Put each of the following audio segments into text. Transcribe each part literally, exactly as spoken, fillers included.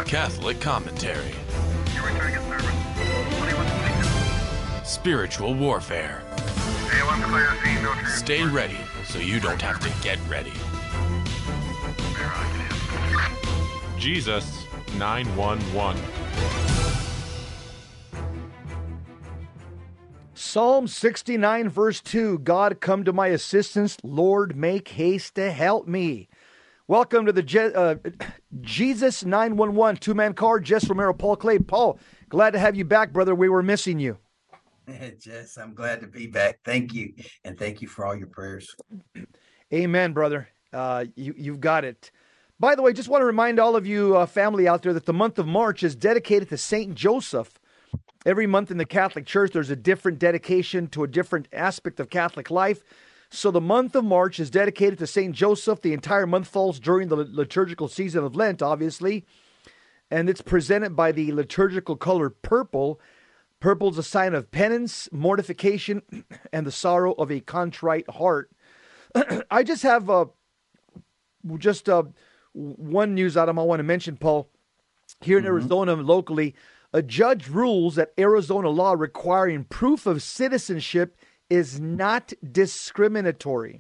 Catholic commentary. You're returning a service. What do you want to speak? Spiritual warfare. A one clear, C, no transport. Stay ready so you don't have to get ready. Jesus nine one one. Psalm sixty-nine, verse two, God, come to my assistance. Lord, make haste to help me. Welcome to the Je- uh, Jesus nine one one two-man card. Jess Romero, Paul Clay. Paul, glad to have you back, brother. We were missing you. Jess, I'm glad to be back. Thank you. And thank you for all your prayers. Amen, brother. Uh, you, you've got it. By the way, just want to remind all of you uh, family out there that the month of March is dedicated to Saint Joseph. Every month in the Catholic Church, there's a different dedication to a different aspect of Catholic life. So the month of March is dedicated to Saint Joseph. The entire month falls during the liturgical season of Lent, obviously. And it's presented by the liturgical color purple. Purple is a sign of penance, mortification, and the sorrow of a contrite heart. I just have uh, just uh, one news item I want to mention, Paul. Here in mm-hmm. Arizona, locally, a judge rules that Arizona law requiring proof of citizenship is not discriminatory.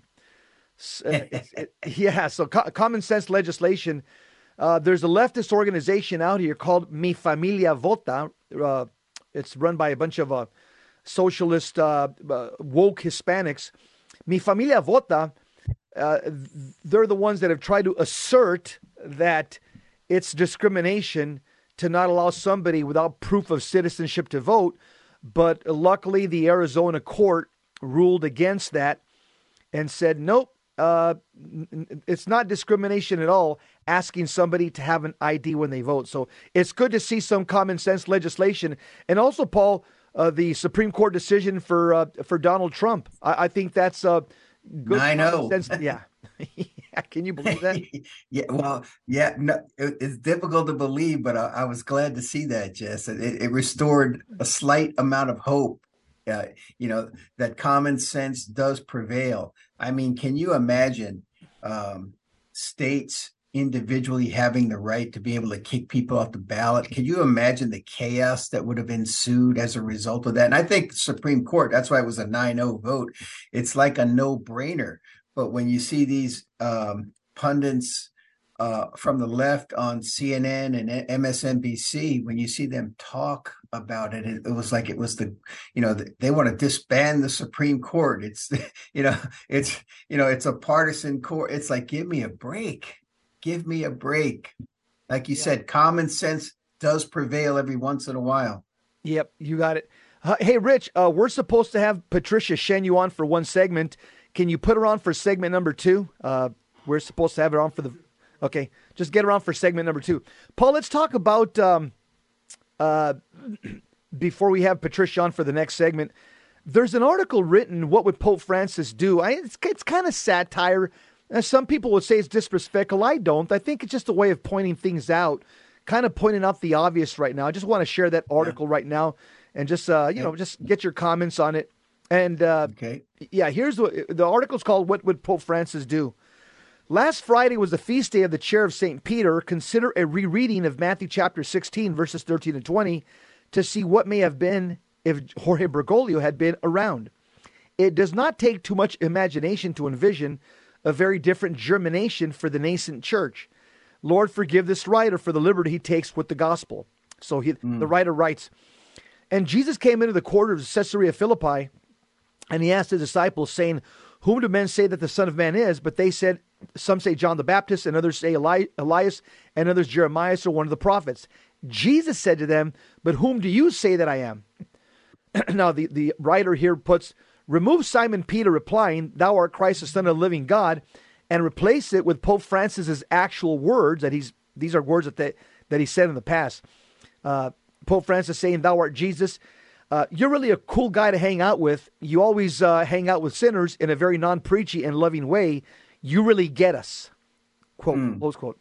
Uh, it, it, yeah, so co- common sense legislation. Uh, there's a leftist organization out here called Mi Familia Vota. Uh, it's run by a bunch of uh, socialist, uh, uh, woke Hispanics. Mi Familia Vota, uh, they're the ones that have tried to assert that it's discrimination to not allow somebody without proof of citizenship to vote. But luckily, the Arizona court ruled against that and said, nope, uh, it's not discrimination at all asking somebody to have an I D when they vote. So it's good to see some common sense legislation. And also, Paul, uh, the Supreme Court decision for uh, for Donald Trump. I, I think that's uh, good. I know. Sense. Yeah. Yeah. Can you believe that? yeah. Well, yeah. No, it, it's difficult to believe, but I, I was glad to see that, Jess. It, it restored a slight amount of hope. Uh, you know, that common sense does prevail. I mean, can you imagine um, states individually having the right to be able to kick people off the ballot? Can you imagine the chaos that would have ensued as a result of that? And I think the Supreme Court, that's why it was a nine oh vote. It's like a no-brainer. But when you see these um, pundits uh, from the left on C N N and M S N B C, when you see them talk about it, it, it was like it was the, you know, the, they want to disband the Supreme Court. It's, you know, it's, you know, it's a partisan court. It's like, give me a break. Give me a break. Like you yeah. said, common sense does prevail every once in a while. Yep, you got it. Uh, hey, Rich, uh, we're supposed to have Patricia Shen on for one segment. Can you put her on for segment number two? Uh, we're supposed to have her on for the... Okay, just get her on for segment number two. Paul, let's talk about, um, uh, before we have Patricia on for the next segment, there's an article written, What Would Pope Francis Do? I, it's it's kind of satire. Uh, some people would say it's disrespectful. I don't. I think it's just a way of pointing things out, kind of pointing out the obvious right now. I just want to share that article yeah. right now and just, uh, you yeah. know, just get your comments on it. And, uh, okay. yeah, here's what the article's called, What Would Pope Francis Do? Last Friday was the feast day of the Chair of Saint Peter. Consider a rereading of Matthew chapter sixteen, verses thirteen and twenty, to see what may have been if Jorge Bergoglio had been around. It does not take too much imagination to envision a very different germination for the nascent church. Lord, forgive this writer for the liberty he takes with the gospel. So he, mm. the writer writes, and Jesus came into the quarter of Caesarea Philippi, and he asked his disciples, saying, whom do men say that the Son of Man is? But they said, some say John the Baptist, and others say Eli- Elias, and others Jeremiah, or one of the prophets. Jesus said to them, but whom do you say that I am? Now, the, the writer here puts, remove Simon Peter replying, thou art Christ, the Son of the living God, and replace it with Pope Francis's actual words, that he's these are words that they, that he said in the past. Uh, Pope Francis saying, thou art Jesus. Uh, you're really a cool guy to hang out with. You always uh, hang out with sinners in a very non-preachy and loving way. You really get us. Quote, mm. close quote.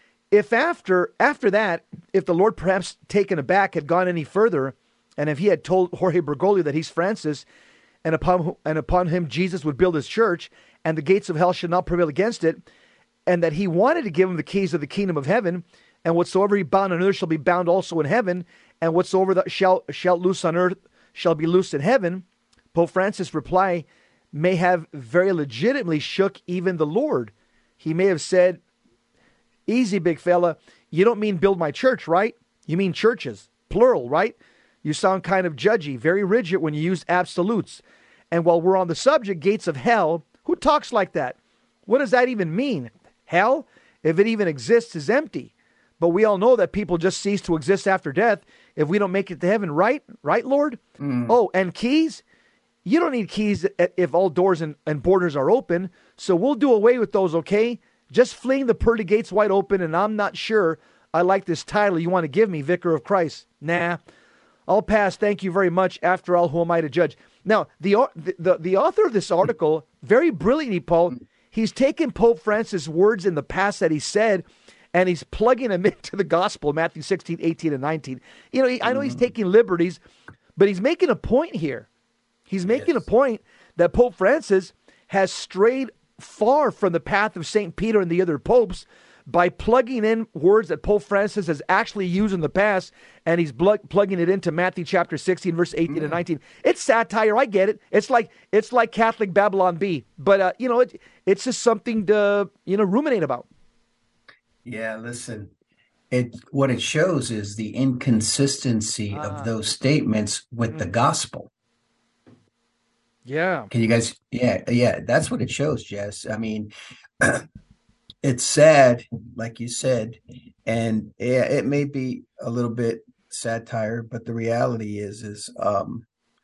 If after after that, if the Lord perhaps taken aback had gone any further, and if he had told Jorge Bergoglio that he's Francis, and upon and upon him Jesus would build his church, and the gates of hell should not prevail against it, and that he wanted to give him the keys of the kingdom of heaven, and whatsoever he bound on earth shall be bound also in heaven, and whatsoever thou shalt, shalt loose on earth shall be loosed in heaven, Pope Francis' reply may have very legitimately shook even the Lord. He may have said, easy, big fella, you don't mean build my church, right? You mean churches, plural, right? You sound kind of judgy, very rigid when you use absolutes. And while we're on the subject, gates of hell, who talks like that? What does that even mean? Hell, if it even exists, is empty. But we all know that people just cease to exist after death if we don't make it to heaven, right? Right, Lord? Mm. Oh, and keys? You don't need keys if all doors and, and borders are open. So we'll do away with those, okay? Just fling the pearly gates wide open, and I'm not sure I like this title you want to give me, Vicar of Christ. Nah, I'll pass. Thank you very much. After all, who am I to judge? Now, the the, the author of this article, very brilliantly, Paul, he's taken Pope Francis' words in the past that he said, and he's plugging them into the gospel, Matthew sixteen, eighteen, and nineteen. You know, I know he's taking liberties, but he's making a point here. He's making yes. a point that Pope Francis has strayed far from the path of Saint Peter and the other popes by plugging in words that Pope Francis has actually used in the past, and he's bl- plugging it into Matthew chapter sixteen, verse eighteen mm. and nineteen. It's satire. I get it. It's like it's like Catholic Babylon B, but uh, you know, it, it's just something to you know ruminate about. Yeah, listen. It what it shows is the inconsistency ah. of those statements with mm. the gospel. Yeah. Can you guys? Yeah, yeah. That's what it shows, Jess. I mean. It's sad, like you said, and yeah, it may be a little bit satire, but the reality is, is um,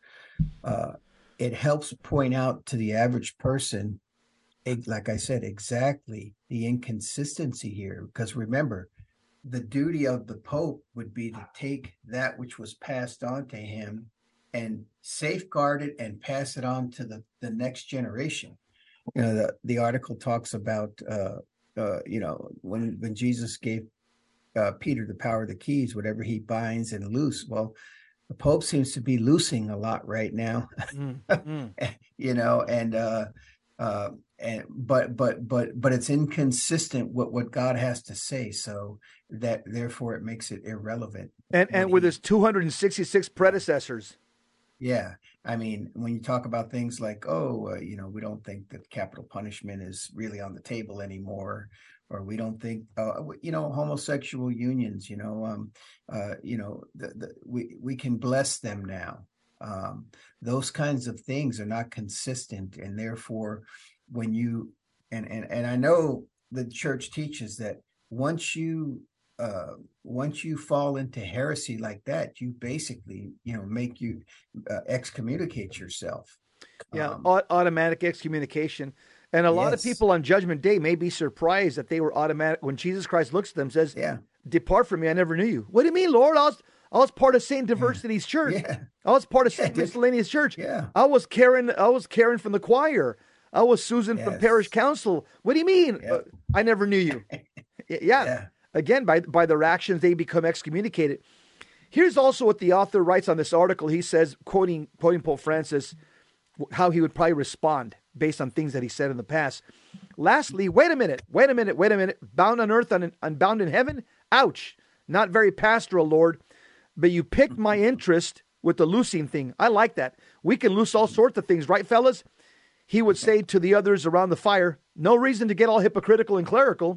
uh, it helps point out to the average person, like I said, exactly the inconsistency here. Because remember, the duty of the Pope would be to take that which was passed on to him and safeguard it and pass it on to the, the next generation. You know, the, the article talks about, uh, uh, you know, when, when Jesus gave uh, Peter the power of the keys, whatever he binds and loose. Well, the Pope seems to be loosing a lot right now, mm, mm. you know, and, uh, uh, and, but, but, but, but it's inconsistent with what God has to say. So that therefore it makes it irrelevant. And, and with he, his two hundred sixty-six predecessors. Yeah. I mean, when you talk about things like, oh, uh, you know, we don't think that capital punishment is really on the table anymore, or we don't think, uh, you know, homosexual unions, you know, um, uh, you know, the, the, we we can bless them now. Um, those kinds of things are not consistent, and therefore, when you and and and I know the church teaches that once you uh, once you fall into heresy like that, you basically, you know, make you uh, excommunicate yourself. Yeah, um, automatic excommunication. And a lot yes. of people on Judgment Day may be surprised that they were automatic when Jesus Christ looks at them and says, yeah. "Depart from me, I never knew you." What do you mean, Lord? I was, I was part of Saint Diversity's yeah. church. Yeah. I was part of Saint Miscellaneous church. Yeah. I was Karen. I was Karen from the choir. I was Susan yes. from Parish Council. What do you mean? Yep. Uh, I never knew you. yeah. yeah. Again, by by their actions, they become excommunicated. Here's also what the author writes on this article. He says, quoting quoting Pope Francis, how he would probably respond based on things that he said in the past. Lastly, wait a minute, wait a minute, wait a minute. Bound on earth and unbound in heaven? Ouch. Not very pastoral, Lord. But you picked my interest with the loosing thing. I like that. We can loose all sorts of things, right, fellas? He would say to the others around the fire, no reason to get all hypocritical and clerical.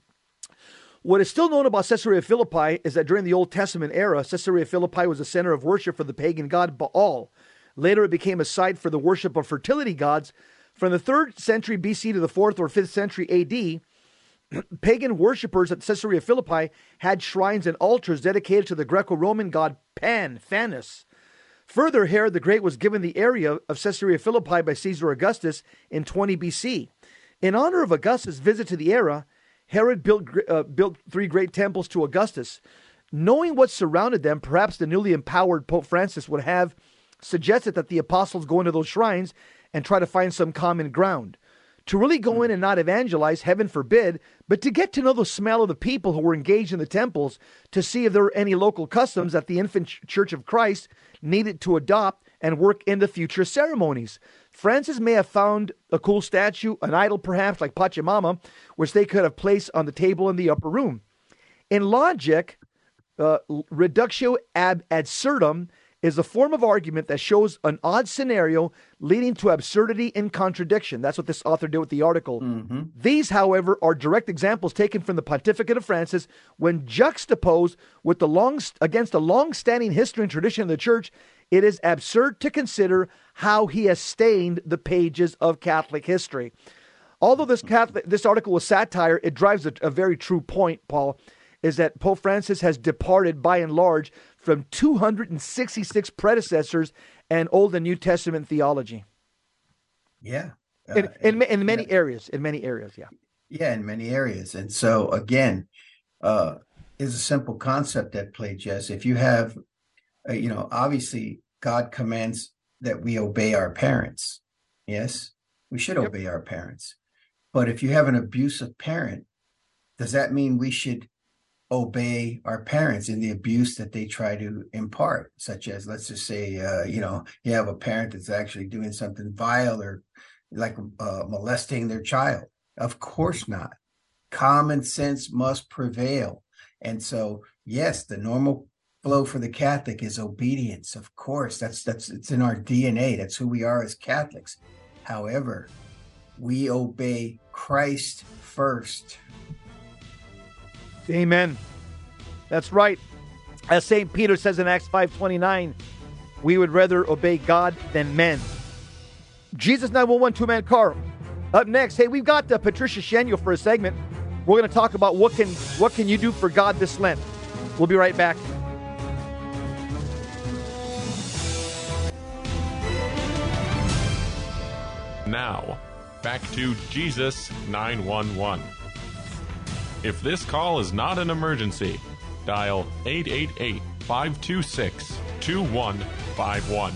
What is still known about Caesarea Philippi is that during the Old Testament era, Caesarea Philippi was a center of worship for the pagan god Baal. Later, it became a site for the worship of fertility gods. From the third century B C to the fourth or fifth century A D, pagan worshippers at Caesarea Philippi had shrines and altars dedicated to the Greco-Roman god Pan, Phanes. Further, Herod the Great was given the area of Caesarea Philippi by Caesar Augustus in twenty B C. In honor of Augustus' visit to the area, Herod built, uh, built three great temples to Augustus. Knowing what surrounded them, perhaps the newly empowered Pope Francis would have suggested that the apostles go into those shrines and try to find some common ground. To really go in and not evangelize, heaven forbid, but to get to know the smell of the people who were engaged in the temples, to see if there were any local customs that the infant Church of Christ needed to adopt and work into future ceremonies. Francis may have found a cool statue, an idol perhaps like Pachamama, which they could have placed on the table in the upper room. In logic, uh, reductio ab absurdum is a form of argument that shows an odd scenario leading to absurdity and contradiction. That's what this author did with the article. Mm-hmm. These, however, are direct examples taken from the Pontificate of Francis when juxtaposed with the long against a long-standing history and tradition of the Church. It is absurd to consider how he has stained the pages of Catholic history. Although this Catholic, this article was satire, it drives a, a very true point, Paul, is that Pope Francis has departed by and large from two hundred sixty-six predecessors and Old and New Testament theology. Yeah. Uh, In, in, in many yeah. areas, in many areas, yeah. Yeah, in many areas. And so, again, uh, is a simple concept at play, Jess. If you have, uh, you know, obviously God commands that we obey our parents. Yes, we should Yep. obey our parents. But if you have an abusive parent, does that mean we should obey our parents in the abuse that they try to impart? Such as, let's just say, uh, you know, you have a parent that's actually doing something vile or like uh, molesting their child. Of course not. Common sense must prevail. And so, yes, the normal flow for the Catholic is obedience. Of course, that's that's it's in our D N A. That's who we are as Catholics. However, we obey Christ first. Amen. That's right. As Saint Peter says in Acts five twenty-nine, we would rather obey God than men. Jesus nine one one two-man car. Up next, hey, we've got uh, Patricia Shenyo for a segment. We're going to talk about what can what can you do for God this Lent. We'll be right back. Now, back to Jesus nine one one. If this call is not an emergency, dial eight eight eight, five two six, two one five one.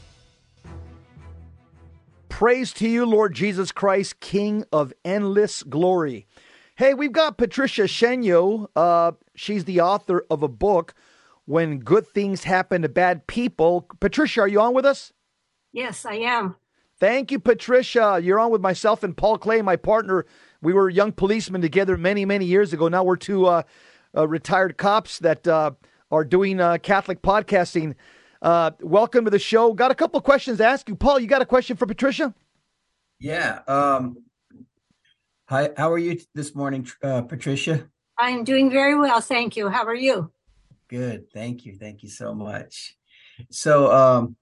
Praise to you, Lord Jesus Christ, King of endless glory. Hey, we've got Patricia Shenyo. Uh, she's the author of a book, When Good Things Happen to Bad People. Patricia, are you on with us? Yes, I am. Thank you, Patricia. You're on with myself and Paul Clay, my partner. We were young policemen together many, many years ago. Now we're two uh, uh, retired cops that uh, are doing uh, Catholic podcasting. Uh, welcome to the show. Got a couple questions to ask you. Paul, you got a question for Patricia? Yeah. Um, hi, how are you this morning, uh, Patricia? I'm doing very well, thank you. How are you? Good. Thank you. Thank you so much. So um,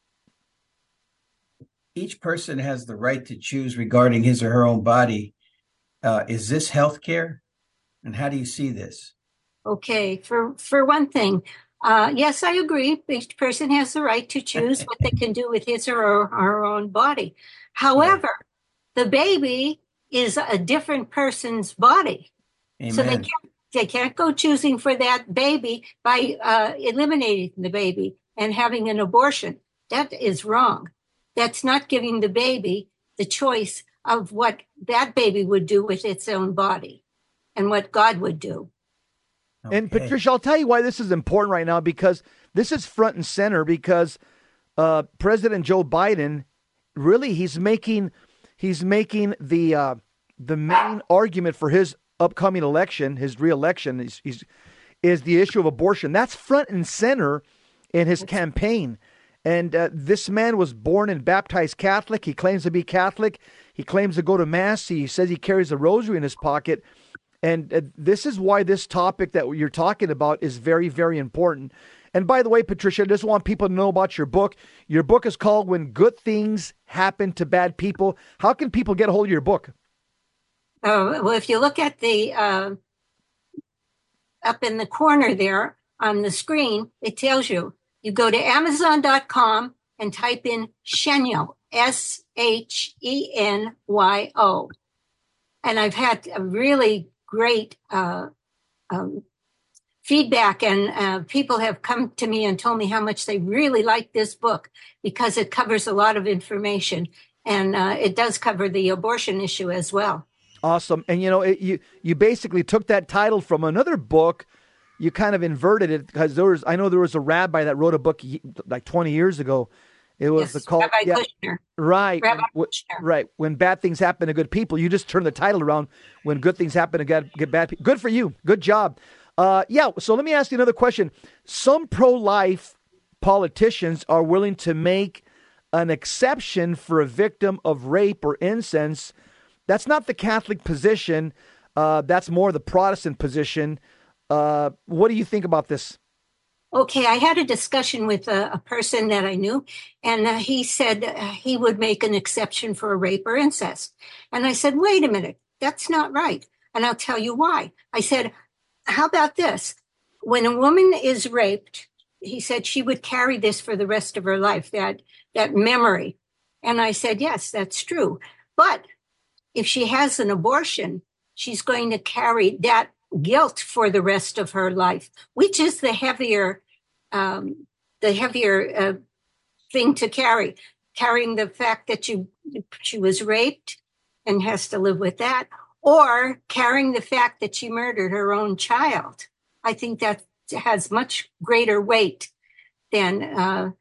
each person has the right to choose regarding his or her own body. Uh, is this healthcare? And how do you see this? Okay, for, for one thing, uh, yes, I agree. Each person has the right to choose what they can do with his or her, her own body. However, the baby is a different person's body. Amen. So they can't, they can't go choosing for that baby by uh, eliminating the baby and having an abortion. That is wrong. That's not giving the baby the choice of what that baby would do with its own body and what God would do. Okay. And Patricia, I'll tell you why this is important right now, because this is front and center, because uh, President Joe Biden, really, he's making he's making the uh, the main argument for his upcoming election, his reelection, is, is, is the issue of abortion. That's front and center in his campaign. And uh, this man was born and baptized Catholic. He claims to be Catholic. He claims to go to Mass. He says he carries a rosary in his pocket. And uh, this is why this topic that you're talking about is very, very important. And by the way, Patricia, I just want people to know about your book. Your book is called When Good Things Happen to Bad People. How can people get a hold of your book? Uh, well, if you look at the uh, up in the corner there on the screen, it tells you. You go to amazon dot com and type in Shenyo, S H E N Y O. And I've had a really great uh, um, feedback, and uh, people have come to me and told me how much they really like this book because it covers a lot of information, and uh, it does cover the abortion issue as well. Awesome. And, you know, it, you, you basically took that title from another book. You kind of inverted it because there was, I know there was a rabbi that wrote a book like twenty years ago. It was yes, the call. Rabbi Yeah, Kushner. right. Rabbi When, Kushner. right. When bad things happen to good people, you just turn the title around. When good things happen to get, get bad people. Good for you. Good job. Uh, yeah. So let me ask you another question. Some pro-life politicians are willing to make an exception for a victim of rape or incest. That's not the Catholic position. Uh, that's more the Protestant position. Uh, what do you think about this? Okay, I had a discussion with a, a person that I knew, and uh, he said uh, he would make an exception for a rape or incest. And I said, wait a minute, that's not right. And I'll tell you why. I said, how about this? When a woman is raped, he said she would carry this for the rest of her life, that, that memory. And I said, yes, that's true. But if she has an abortion, she's going to carry that guilt for the rest of her life, which is the heavier, um, the heavier uh, thing to carry. Carrying the fact that you she was raped and has to live with that, or carrying the fact that she murdered her own child. I think that has much greater weight than uh,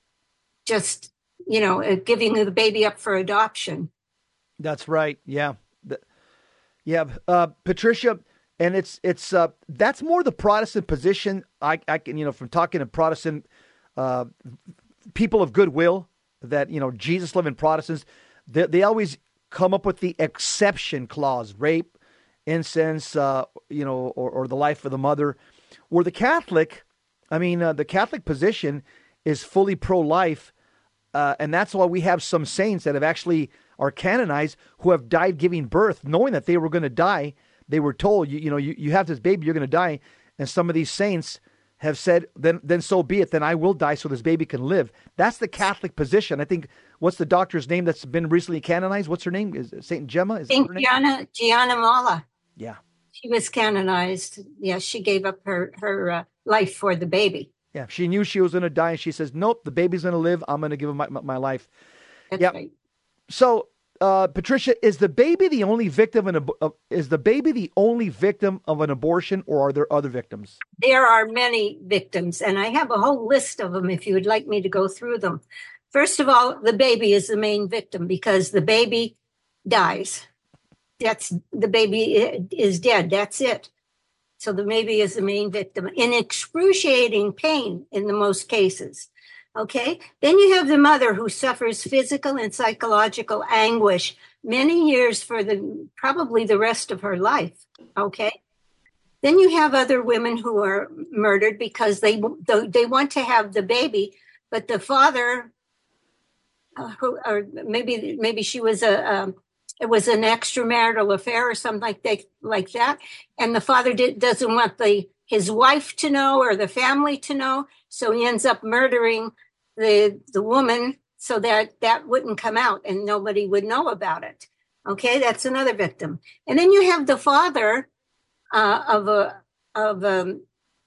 just you know uh, giving the baby up for adoption. That's right. Yeah, the, yeah, uh, Patricia. And it's it's uh, that's more the Protestant position. I, I can you know from talking to Protestant uh, people of goodwill that you know Jesus loving Protestants, they, they always come up with the exception clause: rape, incest, uh, you know, or, or the life of the mother. Where the Catholic, I mean, uh, the Catholic position is fully pro-life, uh, and that's why we have some saints that have actually are canonized who have died giving birth, knowing that they were going to die. They were told, you, you know, you, you have this baby, you're going to die. And some of these saints have said, then then so be it. Then I will die so this baby can live. That's the Catholic position. I think, what's the doctor's name that's been recently canonized? What's her name? Is it Saint Gemma? Is Saint Gianna, Gianna Mala. Yeah. She was canonized. Yeah, she gave up her, her uh, life for the baby. Yeah, she knew she was going to die. And she says, nope, the baby's going to live. I'm going to give him my, my, my life. That's yep. right. So, Uh, Patricia, is the baby the only victim? Of an, uh, is the baby the only victim of an abortion, or are there other victims? There are many victims, and I have a whole list of them if you would like me to go through them. First of all, the baby is the main victim because the baby dies. That's the baby is dead. That's it. So the baby is the main victim in excruciating pain in the most cases. Okay. Then you have the mother who suffers physical and psychological anguish many years for the probably the rest of her life. Okay. Then you have other women who are murdered because they they want to have the baby, but the father, uh, who or maybe maybe she was a um, it was an extramarital affair or something like that, like that, and the father did, doesn't want the his wife to know or the family to know, so he ends up murdering the the woman so that that wouldn't come out and nobody would know about it. Okay, that's another victim. And then you have the father uh, of a of a,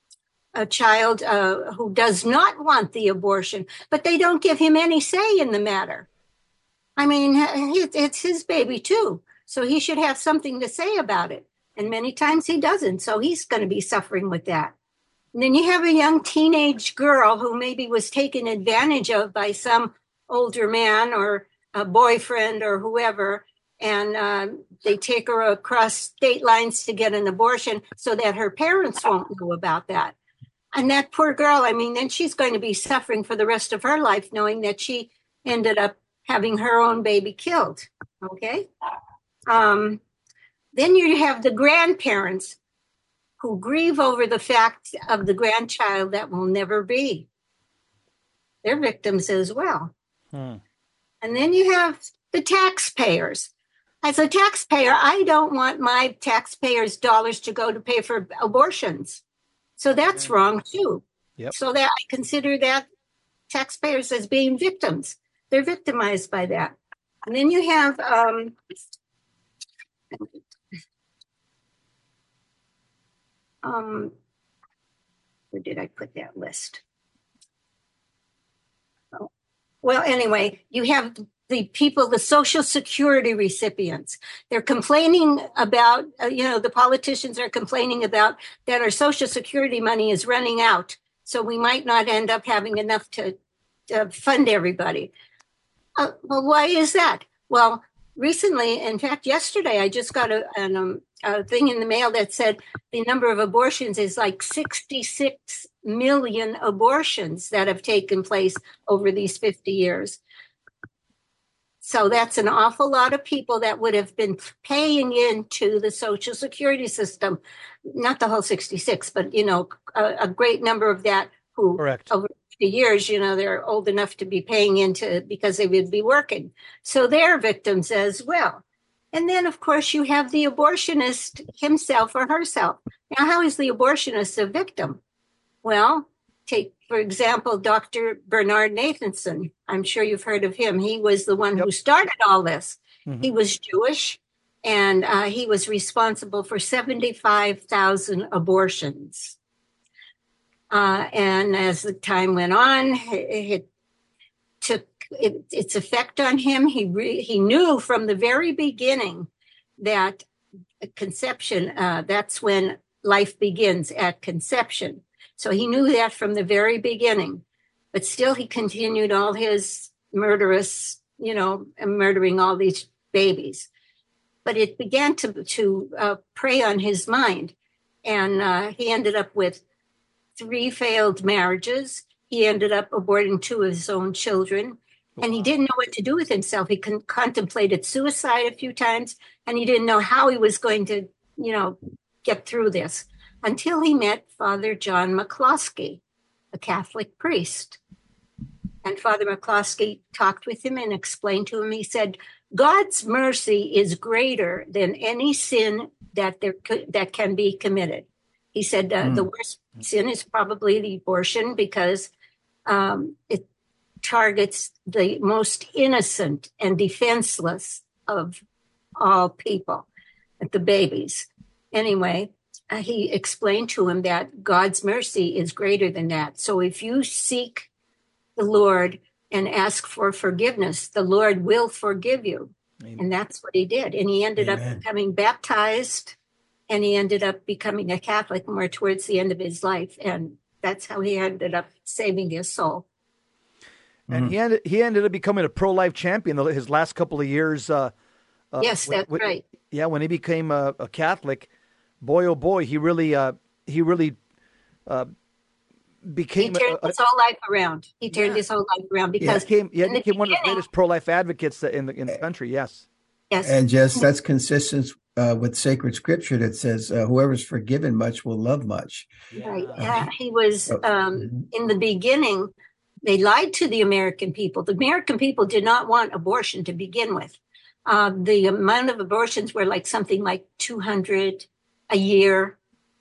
a child uh, who does not want the abortion, but they don't give him any say in the matter. I mean, it's his baby too, so he should have something to say about it. And many times he doesn't, so he's going to be suffering with that. And then you have a young teenage girl who maybe was taken advantage of by some older man or a boyfriend or whoever, and uh, they take her across state lines to get an abortion so that her parents won't know about that. And that poor girl, I mean, then she's going to be suffering for the rest of her life knowing that she ended up having her own baby killed. Okay? Um, then you have the grandparents who grieve over the fact of the grandchild that will never be. They're victims as well. Hmm. And then you have the taxpayers. As a taxpayer, I don't want my taxpayers' dollars to go to pay for abortions. So that's yeah. wrong too. Yep. So that I consider that taxpayers as being victims. They're victimized by that. And then you have um, Um, where did I put that list? Oh. Well, anyway, you have the people, the Social Security recipients. They're complaining about, uh, you know, the politicians are complaining about that our Social Security money is running out. So we might not end up having enough to, to fund everybody. Uh, well, why is that? Well, recently, in fact, yesterday, I just got a, an, um, a thing in the mail that said the number of abortions is like sixty-six million abortions that have taken place over these fifty years. So that's an awful lot of people that would have been paying into the Social Security system, not the whole sixty-six, but, you know, a, a great number of that who Correct. over fifty years, you know, they're old enough to be paying into because they would be working. So they're victims as well. And then, of course, you have the abortionist himself or herself. Now, how is the abortionist a victim? Well, take, for example, Doctor Bernard Nathanson. I'm sure you've heard of him. He was the one Yep. who started all this. Mhm. He was Jewish, and uh, he was responsible for seventy-five thousand abortions. Uh, and as the time went on, it, it took it, its effect on him. He re, he knew from the very beginning that conception, uh, that's when life begins, at conception. So he knew that from the very beginning, but still he continued all his murderous, you know, murdering all these babies. But it began to, to uh, prey on his mind. And uh, he ended up with three failed marriages. He ended up aborting two of his own children. And he didn't know what to do with himself. He con- contemplated suicide a few times, and he didn't know how he was going to, you know, get through this until he met Father John McCloskey, a Catholic priest. And Father McCloskey talked with him and explained to him, he said, God's mercy is greater than any sin that there could, that can be committed. He said uh, mm. the worst sin is probably the abortion because um, it targets the most innocent and defenseless of all people, the babies. Anyway, uh, he explained to him that God's mercy is greater than that. So if you seek the Lord and ask for forgiveness, the Lord will forgive you. Amen. And that's what he did. And he ended Amen. up becoming baptized, and he ended up becoming a Catholic more towards the end of his life. And that's how he ended up saving his soul. And mm-hmm. he ended he ended up becoming a pro-life champion his last couple of years. Uh, uh, yes, when, that's when, right. Yeah, when he became a, a Catholic, boy oh boy, he really uh, he really uh, became. He turned a, a, his whole life around. He turned yeah. his whole life around because yeah, he became, yeah, he became one of the greatest pro-life advocates in the in the country. Yes, yes, and just that's consistent uh, with sacred scripture that says, uh, "Whoever's forgiven much will love much." Right. Yeah, he was um, in the beginning. They lied to the American people. The American people did not want abortion to begin with. Uh, the amount of abortions were like something like two hundred a year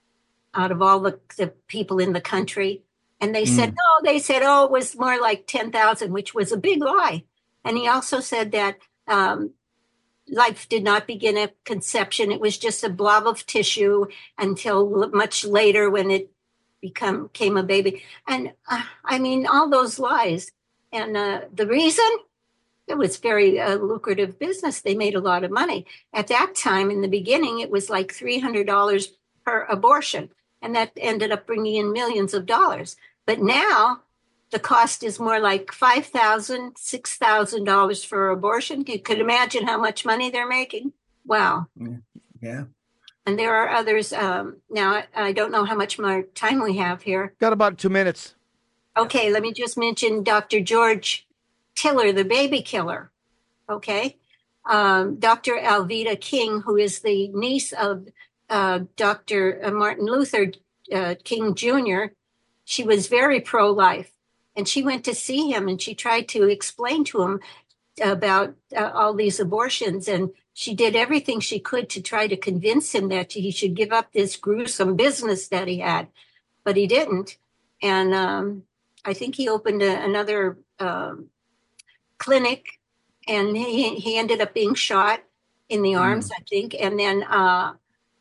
out of all the, the people in the country. And they mm. said, no, they said, oh, it was more like ten thousand, which was a big lie. And he also said that um, life did not begin at conception. It was just a blob of tissue until much later when it become came a baby. And uh, I mean, all those lies. And uh, the reason, it was very uh, lucrative business. They made a lot of money. At that time, in the beginning, it was like three hundred dollars per abortion. And that ended up bringing in millions of dollars. But now the cost is more like five thousand dollars, six thousand dollars for abortion. You could imagine how much money they're making. Wow. Yeah. And there are others. Um, now, I don't know how much more time we have here. Got about two minutes. Okay, let me just mention Doctor George Tiller, the baby killer. Okay. Um, Doctor Alveda King, who is the niece of uh, Doctor Martin Luther uh, King Junior She was very pro-life. And she went to see him and she tried to explain to him about uh, all these abortions. And she did everything she could to try to convince him that he should give up this gruesome business that he had, but he didn't. And um, I think he opened a, another um, clinic, and he he ended up being shot in the arms, mm. I think. And then uh,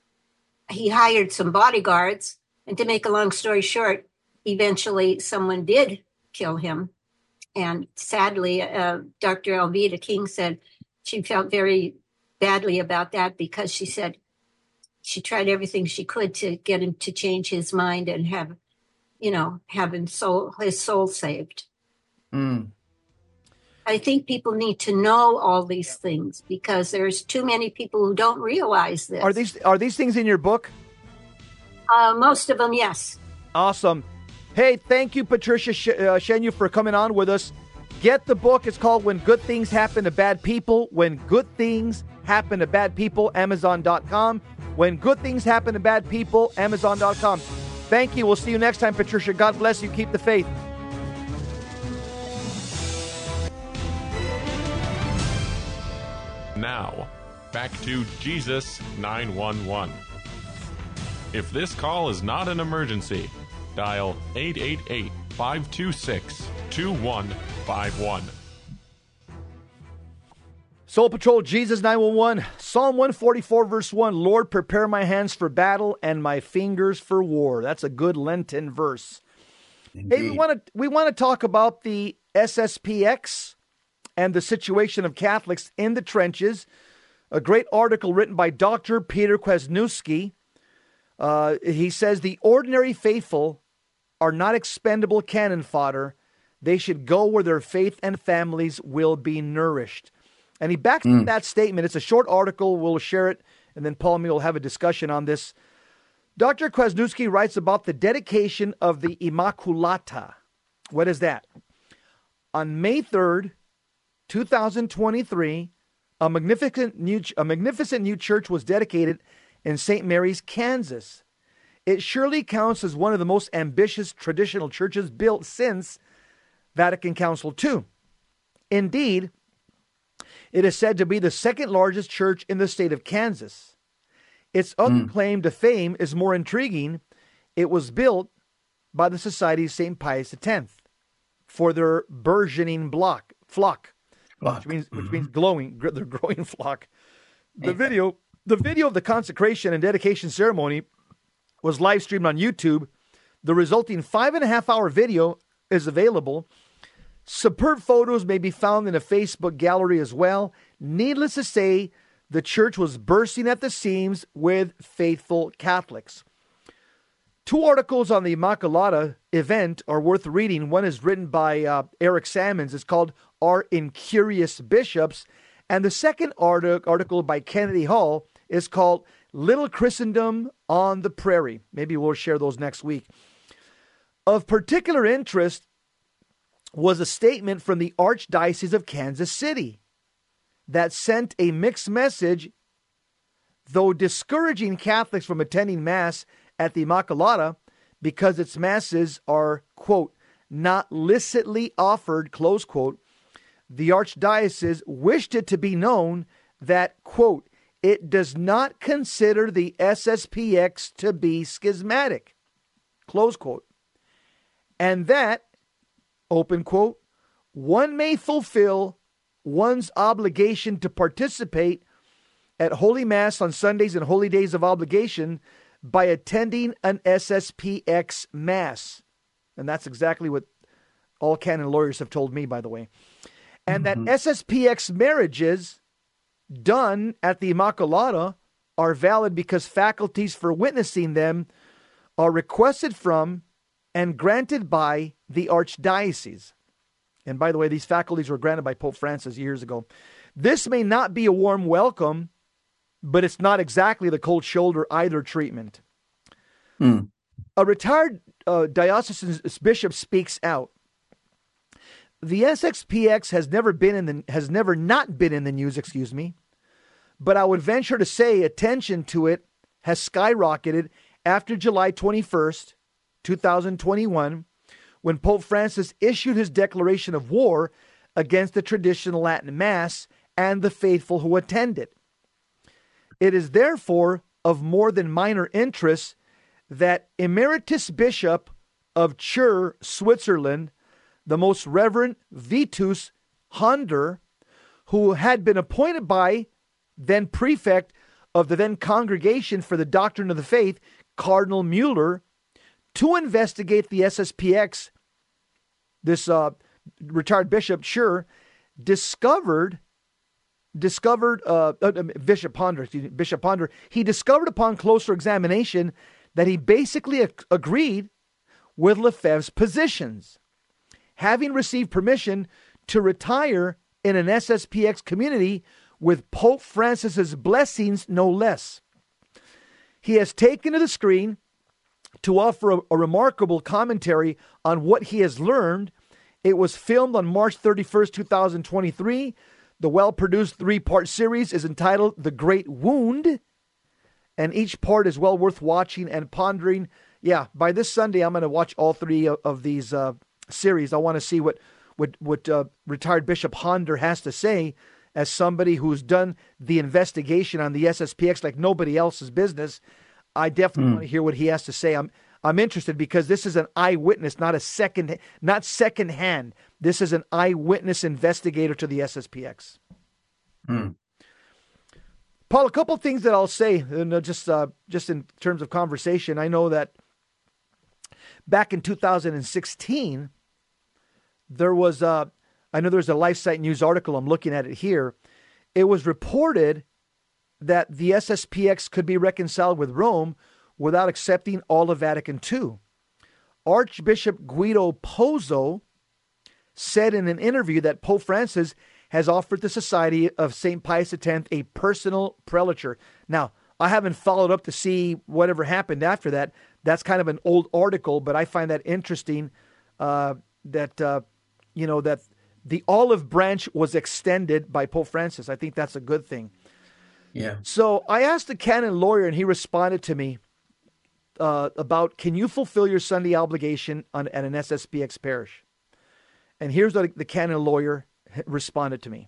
he hired some bodyguards. And to make a long story short, eventually someone did kill him. And sadly, uh, Doctor Alveda King said she felt very badly about that because she said she tried everything she could to get him to change his mind and have, you know, have him soul, his soul saved. Mm. I think people need to know all these things because there's too many people who don't realize this. Are these are these things in your book? Uh, most of them, yes. Awesome. Hey, thank you, Patricia Sh- uh, Shenyu, for coming on with us. Get the book. It's called When Good Things Happen to Bad People. When Good Things Happen to Bad People, Amazon dot com. When Good Things Happen to Bad People, Amazon dot com. Thank you. We'll see you next time, Patricia. God bless you. Keep the faith. Now, back to Jesus nine one one. If this call is not an emergency, dial eight eight eight, five two six, two one five one. Soul Patrol, Jesus nine one one, Psalm one forty-four, verse one, Lord, prepare my hands for battle and my fingers for war. That's a good Lenten verse. Indeed. Hey, we want to we want to talk about the S S P X and the situation of Catholics in the trenches. A great article written by Doctor Peter Kwasniewski. Uh, he says the ordinary faithful are not expendable cannon fodder. They should go where their faith and families will be nourished. And he backs mm. that statement. It's a short article. We'll share it, and then Paul and me will have a discussion on this. Doctor Kwasniewski writes about the dedication of the Immaculata. What is that? On May third, two thousand twenty-three, a magnificent new a magnificent new church was dedicated in Saint Mary's, Kansas. It surely counts as one of the most ambitious traditional churches built since Vatican Council two. Indeed, it is said to be the second largest church in the state of Kansas. Its other mm. claim to fame is more intriguing. It was built by the Society of Saint Pius X for their burgeoning block, flock, flock. which means which mm-hmm. means glowing, their growing flock. The video, the video of the consecration and dedication ceremony was live streamed on YouTube. The resulting five and a half hour video is available. Superb photos may be found in a Facebook gallery as well. Needless to say, the church was bursting at the seams with faithful Catholics. Two articles on the Immaculata event are worth reading. One is written by uh, Eric Sammons. It's called Our Incurious Bishops. And the second art- article by Kennedy Hall is called Little Christendom on the Prairie. Maybe we'll share those next week. Of particular interest was a statement from the Archdiocese of Kansas City that sent a mixed message, though discouraging Catholics from attending Mass at the Immaculata because its Masses are, quote, not licitly offered, close quote. The Archdiocese wished it to be known that, quote, it does not consider the S S P X to be schismatic, close quote. And that, open quote, one may fulfill one's obligation to participate at Holy Mass on Sundays and holy days of obligation by attending an S S P X Mass. And that's exactly what all canon lawyers have told me, by the way. And mm-hmm. that S S P X marriages done at the Immaculata are valid because faculties for witnessing them are requested from and granted by the Archdiocese. And by the way, these faculties were granted by Pope Francis years ago. This may not be a warm welcome, but it's not exactly the cold shoulder either treatment. Mm. A retired uh, diocesan bishop speaks out. The S X P X has never been in the has never not been in the news, excuse me, but I would venture to say attention to it has skyrocketed after July twenty-first, two thousand twenty-one, when Pope Francis issued his declaration of war against the traditional Latin Mass and the faithful who attend it. It is therefore of more than minor interest that Emeritus Bishop of Chur, Switzerland, the Most Reverend Vitus Honder, who had been appointed by then prefect of the then Congregation for the Doctrine of the Faith, Cardinal Mueller, to investigate the S S P X, this uh, retired bishop, sure, discovered, discovered, uh, uh, Bishop Ponder, Bishop Ponder, he discovered upon closer examination that he basically ag- agreed with Lefebvre's positions. Having received permission to retire in an S S P X community with Pope Francis's blessings, no less. He has taken to the screen to offer a, a remarkable commentary on what he has learned. It was filmed on March thirty-first, twenty twenty-three. The well-produced three-part series is entitled The Great Wound, and each part is well worth watching and pondering. Yeah, by this Sunday, I'm going to watch all three of, of these uh, series. I want to see what, what, what uh, retired Bishop Honder has to say as somebody who's done the investigation on the S S P X like nobody else's business. I definitely mm. want to hear what he has to say. I'm I'm interested because this is an eyewitness, not a second, not secondhand. This is an eyewitness investigator to the S S P X. Mm. Paul, a couple of things that I'll say, and just uh, just in terms of conversation. I know that back in two thousand sixteen, there was a, I know there's a LifeSite News article. I'm looking at it here. It was reported that the S S P X could be reconciled with Rome without accepting all of Vatican Two. Archbishop Guido Pozzo said in an interview that Pope Francis has offered the Society of Saint Pius X a personal prelature. Now, I haven't followed up to see whatever happened after that. That's kind of an old article, but I find that interesting uh, that, uh, you know, that the olive branch was extended by Pope Francis. I think that's a good thing. Yeah. So I asked the canon lawyer, and he responded to me uh, about, can you fulfill your Sunday obligation on, at an S S P X parish? And here's what the canon lawyer responded to me.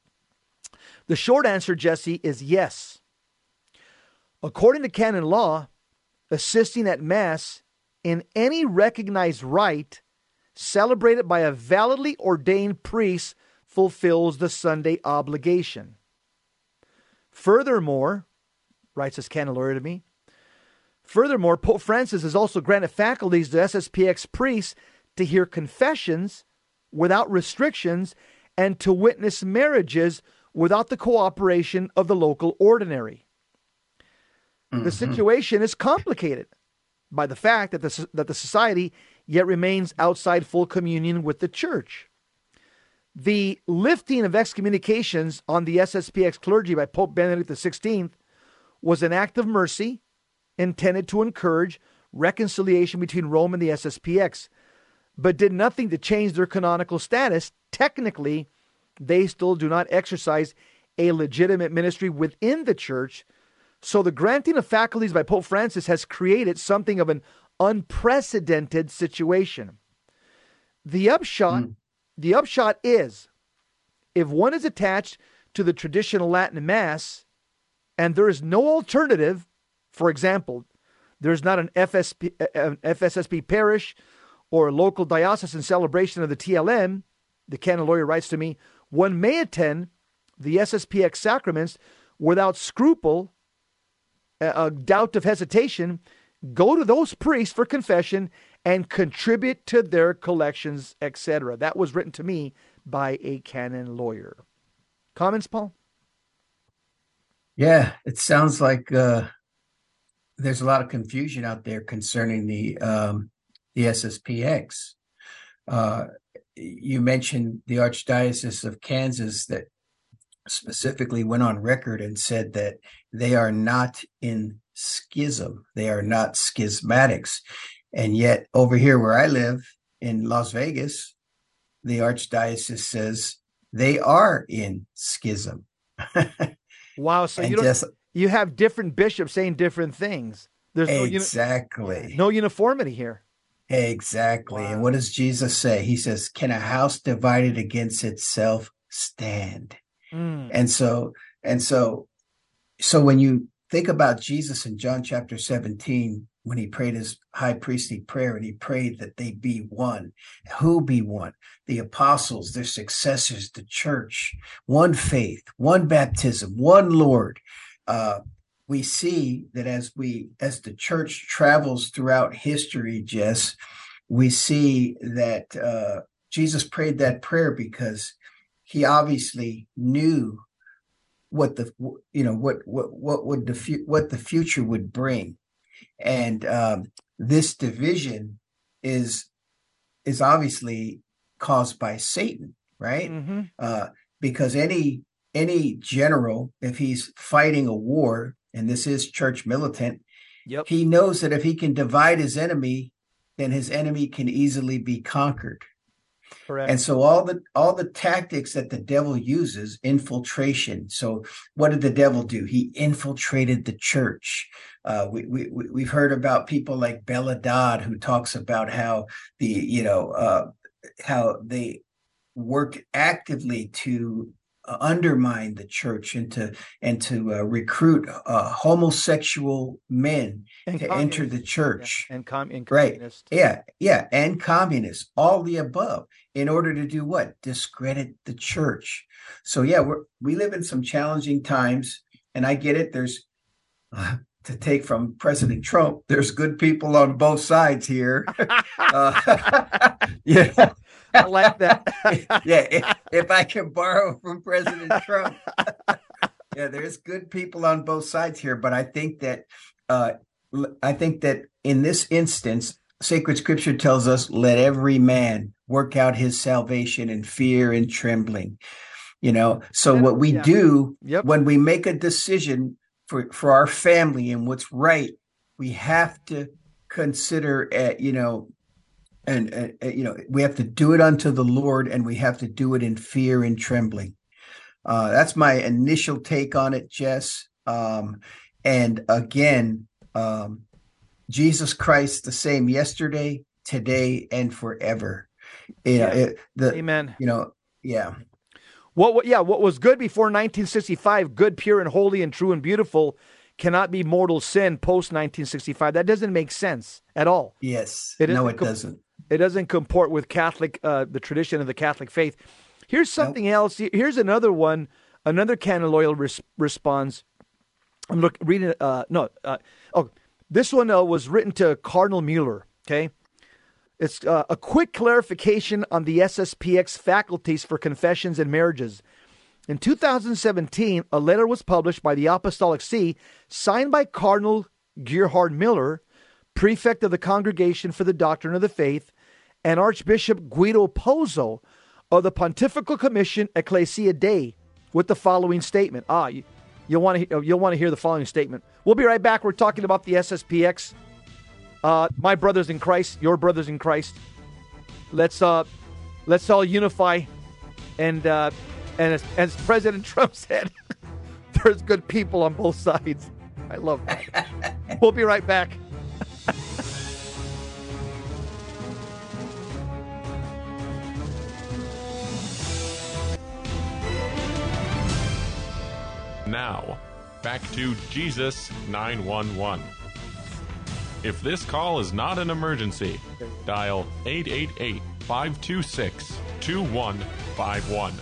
The short answer, Jesse, is yes. According to canon law, assisting at Mass in any recognized rite celebrated by a validly ordained priest fulfills the Sunday obligation. Furthermore, writes this canon lawyer to me, furthermore, Pope Francis has also granted faculties to S S P X priests to hear confessions without restrictions and to witness marriages without the cooperation of the local ordinary. Mm-hmm. The situation is complicated by the fact that the, that the society yet remains outside full communion with the church. The lifting of excommunications on the S S P X clergy by Pope Benedict the sixteenth was an act of mercy intended to encourage reconciliation between Rome and the S S P X, but did nothing to change their canonical status. Technically, they still do not exercise a legitimate ministry within the church. So the granting of faculties by Pope Francis has created something of an unprecedented situation. The upshot, mm. the upshot is, if one is attached to the traditional Latin Mass and there is no alternative, for example, there's not an F S P, an F S S P parish or a local diocesan celebration of the T L M, the canon lawyer writes to me, one may attend the S S P X sacraments without scruple, a doubt of hesitation, go to those priests for confession and contribute to their collections, et cetera. That was written to me by a canon lawyer. Comments, Paul? Yeah, it sounds like uh, there's a lot of confusion out there concerning the um, the S S P X. Uh, you mentioned the Archdiocese of Kansas that specifically went on record and said that they are not in schism. They are not schismatics. And yet over here where I live in Las Vegas, the Archdiocese says they are in schism. Wow. So you, don't, just, you have different bishops saying different things. There's no exactly uni- no uniformity here. Exactly. Wow. And what does Jesus say? He says, can a house divided against itself stand? Mm. And so, and so, so when you think about Jesus in John chapter seventeen, when he prayed his high priestly prayer and he prayed that they be one, who be one? The apostles, their successors, the church, one faith, one baptism, one Lord. Uh, we see that as we, as the church travels throughout history, Jess, we see that uh, Jesus prayed that prayer because he obviously knew what the, you know, what, what, what would the, what the future would bring. And um, this division is, is obviously caused by Satan, right? Mm-hmm. Uh, because any any general, if he's fighting a war, and this is church militant, Yep. he knows that if he can divide his enemy, then his enemy can easily be conquered. Correct. And so all the all the tactics that the devil uses, infiltration. So what did the devil do? He infiltrated the church. Uh, we, we we've heard about people like Bella Dodd, who talks about how the you know uh, how they work actively to uh, undermine the church and to and to uh, recruit uh, homosexual men And to enter communists. the church. Yeah. And, com- and Right. communist. Yeah. Yeah. And communists, all the above, in order to do what? Discredit the church. So, yeah, we're, we live in some challenging times. And I get it. There's, uh, to take from President Trump, there's good people on both sides here. uh, yeah. I like that. yeah. If, if I can borrow from President Trump. Yeah, there's good people on both sides here. But I think that, uh, I think that in this instance, sacred scripture tells us, let every man work out his salvation in fear and trembling. You know, so what we Yeah. do Yep. when we make a decision for, for our family and what's right, we have to consider, uh, you know, and, uh, you know, we have to do it unto the Lord, and we have to do it in fear and trembling. Uh, that's my initial take on it, Jess. Um, and again, um, Jesus Christ, the same yesterday, today, and forever. You know, Yeah. it, the, Amen. You know, yeah. What, what? Yeah. What was good before nineteen sixty-five, good, pure, and holy, and true, and beautiful, cannot be mortal sin post nineteen sixty-five. That doesn't make sense at all. Yes. It no, isn't it com- doesn't. It doesn't comport with Catholic, uh, the tradition of the Catholic faith. Here's something Nope. else. Here's another one. Another Canon Loyal res- responds. I'm look reading. Uh, no. Uh, oh, this one uh, was written to Cardinal Mueller. Okay. It's uh, a quick clarification on the S S P X faculties for confessions and marriages. In two thousand seventeen, a letter was published by the Apostolic See, signed by Cardinal Gerhard Miller, prefect of the Congregation for the Doctrine of the Faith, and Archbishop Guido Pozzo of the Pontifical Commission Ecclesia Dei, with the following statement. Ah, you, you'll want to you'll want to hear the following statement. We'll be right back. We're talking about the S S P X. Uh, my brothers in Christ, your brothers in Christ. Let's uh, let's all unify, and uh, and as, as President Trump said, there's good people on both sides. I love that. We'll be right back. Now, back to Jesus nine one one. If this call is not an emergency, dial eight eight eight, five two six, two one five one.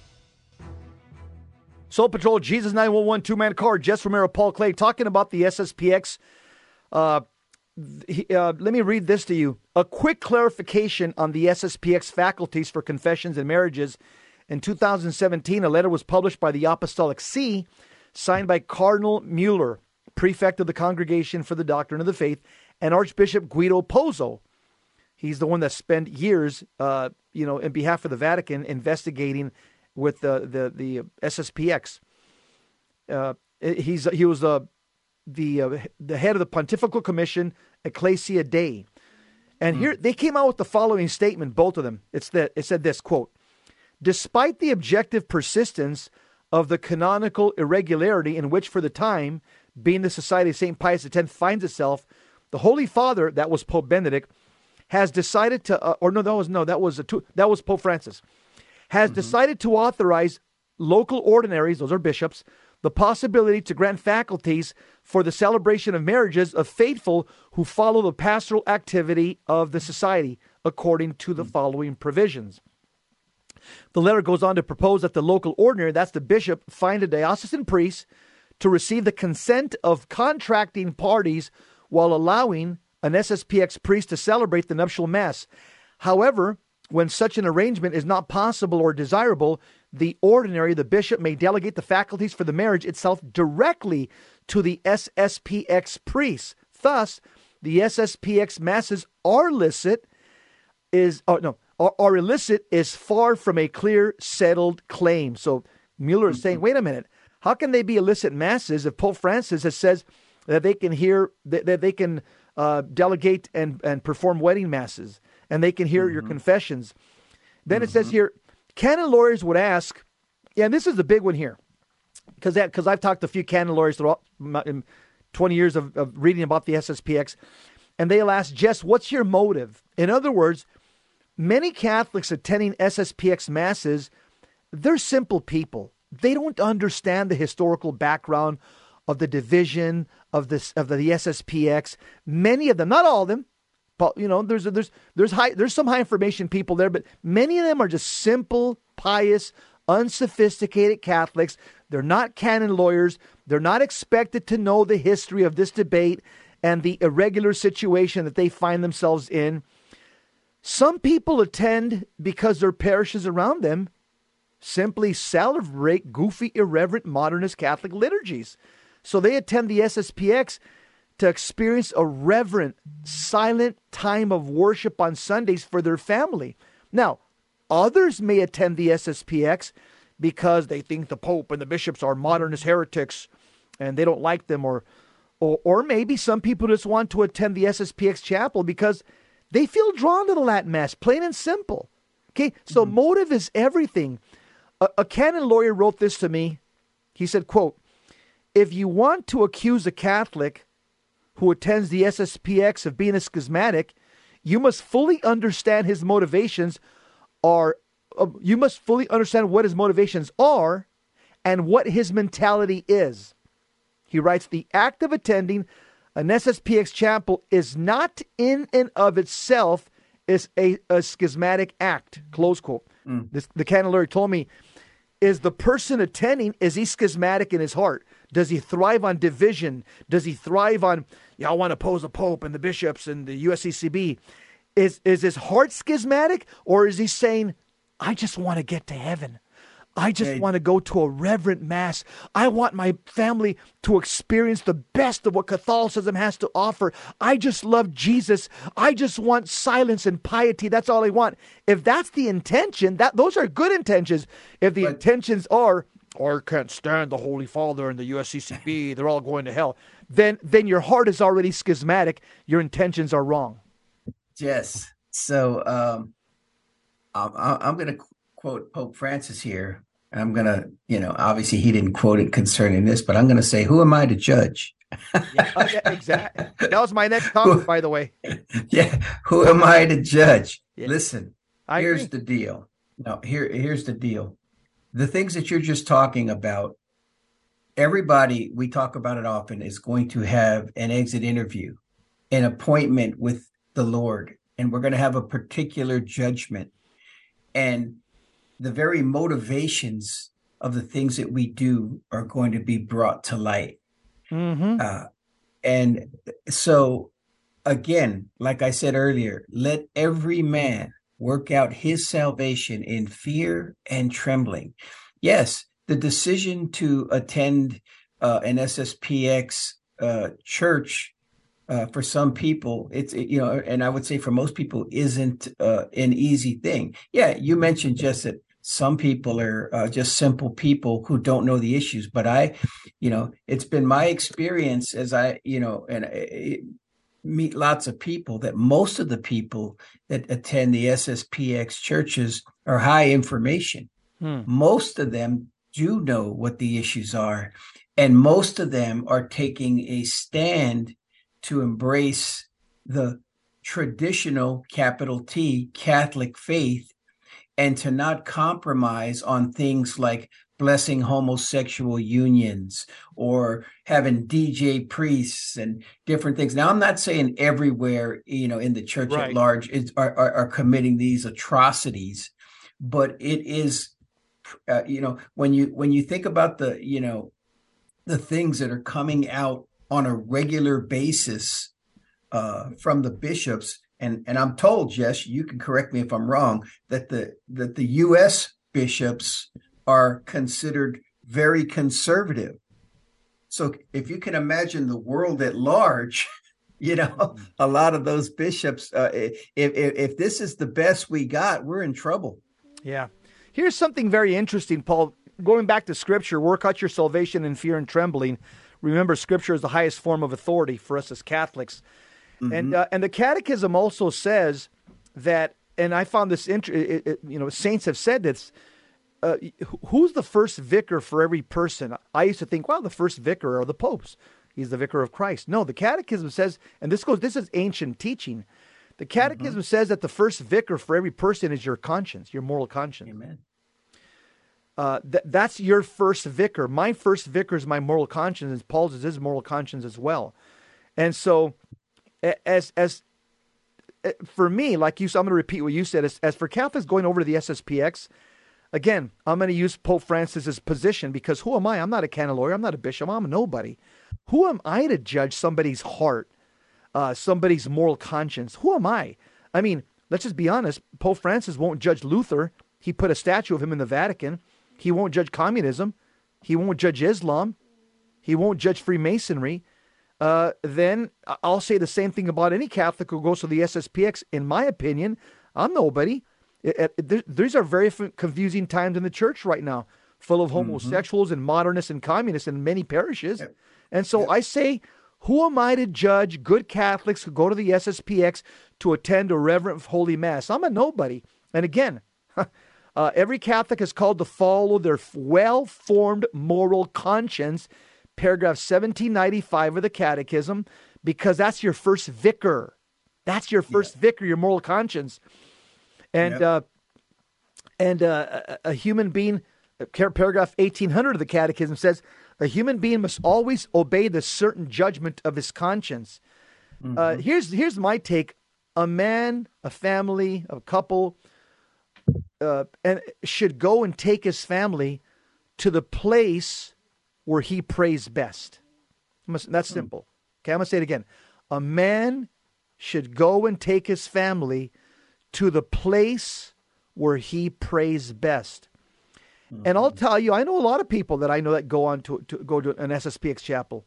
Soul Patrol, Jesus nine one one, two-man car, Jess Romero, Paul Clay, talking about the S S P X. Uh, he, uh, let me read this to you. A quick clarification on the S S P X faculties for confessions and marriages. In two thousand seventeen, a letter was published by the Apostolic See, signed by Cardinal Mueller, prefect of the Congregation for the Doctrine of the Faith, and Archbishop Guido Pozzo. He's the one that spent years, uh, you know, in behalf of the Vatican, investigating with the the, the S S P X. Uh, he's he was uh, the uh, the head of the Pontifical Commission Ecclesia Dei, and mm. here they came out with the following statement. Both of them. It's that it said this quote: "Despite the objective persistence of the canonical irregularity in which, for the time being, the Society of Saint Pius X finds itself, the Holy Father, that was Pope Benedict, has decided to, uh, or no, that was no, that was a two, that was Pope Francis, has mm-hmm. decided to authorize local ordinaries, those are bishops, the possibility to grant faculties for the celebration of marriages of faithful who follow the pastoral activity of the society, according to the mm-hmm. following provisions." The letter goes on to propose that the local ordinary, that's the bishop, find a diocesan priest to receive the consent of contracting parties while allowing an S S P X priest to celebrate the nuptial mass. However, when such an arrangement is not possible or desirable, the ordinary, the bishop, may delegate the faculties for the marriage itself directly to the S S P X priests. Thus, the S S P X masses are licit, is, oh no, are, are illicit is far from a clear, settled claim. So Mueller is saying, wait a minute, how can they be illicit masses if Pope Francis has says that they can hear, that, that they can uh, delegate and, and perform wedding masses, and they can hear mm-hmm. your confessions? Then mm-hmm. it says here, canon lawyers would ask, yeah, and this is the big one here, because that because I've talked to a few canon lawyers throughout my, twenty years of, of reading about the S S P X, and they'll ask, Jess, what's your motive? In other words, many Catholics attending S S P X masses, they're simple people. They don't understand the historical background of the division of this of the, the S S P X. Many of them, not all of them, but you know, there's there's there's high there's some high information people there, but many of them are just simple, pious, unsophisticated Catholics. They're not canon lawyers. They're not expected to know the history of this debate and the irregular situation that they find themselves in. Some people attend because their parishes around them simply celebrate goofy, irreverent, modernist Catholic liturgies. So they attend the S S P X to experience a reverent, silent time of worship on Sundays for their family. Now, others may attend the S S P X because they think the Pope and the bishops are modernist heretics and they don't like them, or, or, or maybe some people just want to attend the S S P X chapel because they feel drawn to the Latin Mass, plain and simple. Okay, so mm-hmm. motive is everything. A, a canon lawyer wrote this to me. He said, quote, if you want to accuse a Catholic who attends the S S P X of being a schismatic, you must fully understand his motivations are, uh, you must fully understand what his motivations are and what his mentality is. He writes, the act of attending an S S P X chapel is not in and of itself is a, a schismatic act, close quote. Mm. This, the canon lawyer told me, is the person attending, is he schismatic in his heart? Does he thrive on division? Does he thrive on, yeah, I want to oppose the Pope and the bishops and the U S C C B? Is, is his heart schismatic, or is he saying, I just want to get to heaven? I just hey. want to go to a reverent mass. I want my family to experience the best of what Catholicism has to offer. I just love Jesus. I just want silence and piety. That's all I want. If that's the intention, that those are good intentions. If the but, intentions are, or I can't stand the Holy Father and the U S C C B, they're all going to hell, then then your heart is already schismatic. Your intentions are wrong. Yes. So um, I'm, I'm going to quote Pope Francis here. I'm going to, you know, obviously he didn't quote it concerning this, but I'm going to say, who am I to judge? yeah, oh, yeah, exactly. That was my next comment, who, by the way. Yeah. Who am I to judge? Yeah. Listen, I here's agree. the deal. No, here, here's the deal. The things that you're just talking about, everybody, we talk about it often, is going to have an exit interview, an appointment with the Lord, and we're going to have a particular judgment. And the very motivations of the things that we do are going to be brought to light. Mm-hmm. Uh, and so, again, like I said earlier, let every man work out his salvation in fear and trembling. Yes, the decision to attend uh, an S S P X uh, church Uh, for some people, it's, you know, and I would say for most people, isn't uh, an easy thing. Yeah, you mentioned just that some people are uh, just simple people who don't know the issues. But I, you know, it's been my experience as I, you know, and I meet lots of people that most of the people that attend the S S P X churches are high information. Hmm. Most of them do know what the issues are. And most of them are taking a stand to embrace the traditional, capital T, Catholic faith, and to not compromise on things like blessing homosexual unions or having D J priests and different things. Now, I'm not saying everywhere, you know, in the church right. at large is, are, are, are committing these atrocities, but it is, uh, you know, when you when you think about the, you know, the things that are coming out on a regular basis uh, from the bishops. And, and I'm told, Jess, you can correct me if I'm wrong, that the that the U S bishops are considered very conservative. So if you can imagine the world at large, You know, a lot of those bishops, uh, if, if if this is the best we got, we're in trouble. Yeah. Here's something very interesting, Paul. Going back to Scripture, work out your salvation in fear and trembling. Remember, Scripture is the highest form of authority for us as Catholics. Mm-hmm. And uh, and the Catechism also says that, and I found this, int- it, it, you know, saints have said this, uh, who's the first vicar for every person? I used to think, well, the first vicar are the popes. He's the vicar of Christ. No, the Catechism says, and this goes, this is ancient teaching. The Catechism mm-hmm. says that the first vicar for every person is your conscience, your moral conscience. Amen. Uh, th- that's your first vicar. My first vicar is my moral conscience, and Paul's is his moral conscience as well. And so, as as for me, like you, so I'm going to repeat what you said. As, as for Catholics going over to the S S P X, again, I'm going to use Pope Francis's position, because who am I? I'm not a canon lawyer. I'm not a bishop. I'm a nobody. Who am I to judge somebody's heart, uh, somebody's moral conscience? Who am I? I mean, let's just be honest. Pope Francis won't judge Luther. He put a statue of him in the Vatican. He won't judge communism. He won't judge Islam. He won't judge Freemasonry. Uh, then I'll say the same thing about any Catholic who goes to the S S P X. In my opinion, I'm nobody. It, it, these are very confusing times in the church right now, full of homosexuals mm-hmm. and modernists and communists in many parishes. Yep. And so yep. I say, who am I to judge good Catholics who go to the S S P X to attend a reverent Holy Mass? I'm a nobody. And again, Uh, every Catholic is called to follow their well-formed moral conscience, paragraph seventeen ninety-five of the Catechism, because that's your first vicar. That's your first yeah. vicar, your moral conscience. And yep. uh, and uh, a, a human being, paragraph eighteen hundred of the Catechism says, a human being must always obey the certain judgment of his conscience. Mm-hmm. Uh, here's here's my take. A man, a family, a couple... Uh, and should go and take his family to the place where he prays best. That's simple. Okay, I'm going to say it again. A man should go and take his family to the place where he prays best. Mm-hmm. And I'll tell you, I know a lot of people that I know that go on to, to go to an S S P X chapel.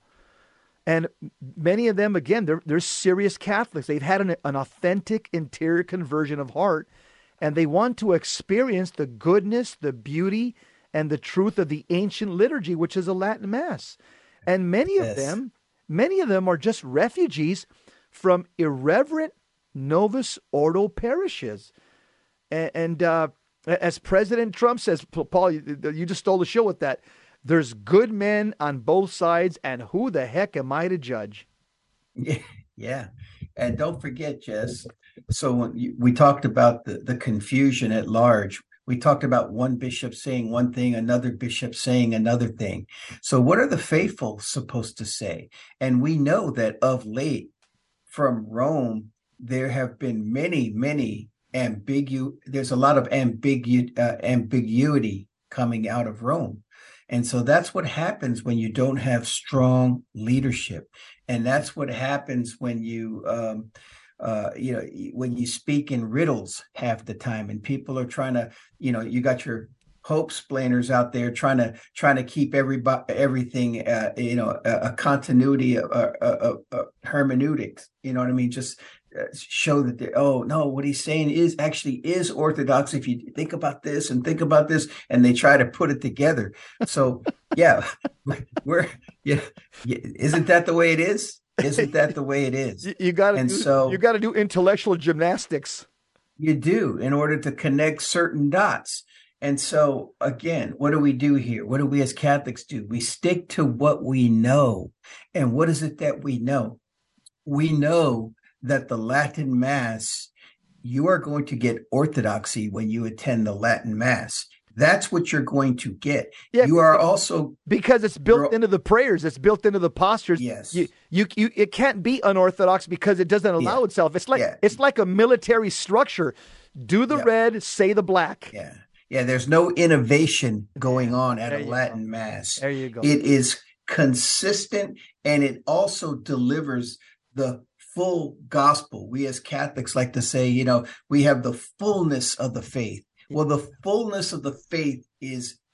And many of them, again, they're, they're serious Catholics. They've had an, an authentic interior conversion of heart. And they want to experience the goodness, the beauty, and the truth of the ancient liturgy, which is a Latin Mass. And many yes. of them, many of them are just refugees from irreverent Novus Ordo parishes. And, and uh, as President Trump says, Paul, you, you just stole the show with that. There's good men on both sides, and who the heck am I to judge? Yeah, yeah. And don't forget, Jess, so when you, we talked about the, the confusion at large. We talked about one bishop saying one thing, another bishop saying another thing. So what are the faithful supposed to say? And we know that of late from Rome, there have been many, many ambigu. There's a lot of ambigu, uh, ambiguity coming out of Rome. And so that's what happens when you don't have strong leadership. And that's what happens when you, um, uh, you know, when you speak in riddles half the time, and people are trying to, you know, you got your hope splainers out there trying to trying to keep everybody everything, uh, you know, a, a continuity of uh, uh, uh, hermeneutics. You know what I mean? Just uh, show that they, oh no, what he's saying is actually is orthodox if you think about this and think about this, and they try to put it together. So yeah, we're yeah, yeah, isn't that the way it is? Isn't that the way it is? You, you got to and do, so you got to do intellectual gymnastics. You do, in order to connect certain dots. And so, again, what do we do here? What do we as Catholics do? We stick to what we know. And what is it that we know? We know that the Latin Mass, you are going to get orthodoxy when you attend the Latin Mass. That's what you're going to get. Yeah, you are also because it's built into the prayers. It's built into the postures. Yes, you, you, you it can't be unorthodox because it doesn't allow yeah. itself. It's like yeah. it's like a military structure. Do the yep. red, say the black. Yeah, yeah. There's no innovation going on at there a Latin go. Mass. There you go. It is consistent, and it also delivers the full gospel. We as Catholics like to say, you know, we have the fullness of the faith. Well, the fullness of the faith is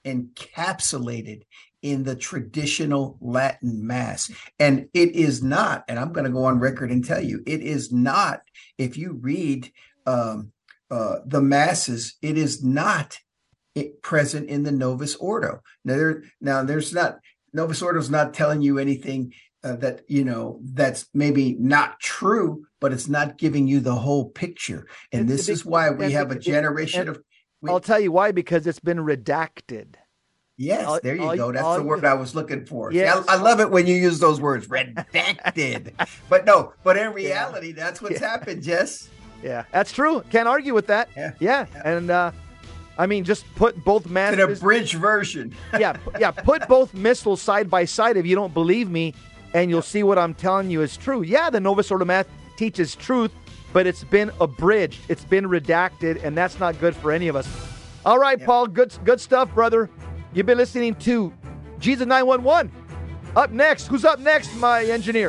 encapsulated in the traditional Latin Mass. And it is not, and I'm going to go on record and tell you, it is not, if you read um, uh, the Masses, it is not it present in the Novus Ordo. Now, there, now there's not, Novus Ordo is not telling you anything uh, that, you know, that's maybe not true, but it's not giving you the whole picture. And, and this is why we have a generation of. We, I'll tell you why, because it's been redacted. Yes, all, there you all, go. That's all, the word I was looking for. Yes. See, I, I love it when you use those words, redacted. But no, but in reality, yeah. that's what's yeah. happened, Jess. Yeah, that's true. Can't argue with that. Yeah. Yeah. yeah. And, uh, I mean, just put both masses. An abridged version. yeah, yeah. Put both missals side by side if you don't believe me, and you'll see what I'm telling you is true. Yeah, the Novus Ordo Mass teaches truth, but it's been abridged. It's been redacted, and that's not good for any of us. All right, yeah. Paul, good, good stuff, brother. You've been listening to Jesus nine one one. Up next, who's up next, my engineer?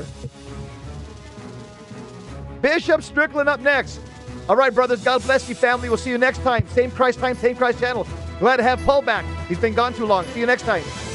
Bishop Strickland up next. All right, brothers, God bless you, family. We'll see you next time. Same Christ time, same Christ channel. Glad to have Paul back. He's been gone too long. See you next time.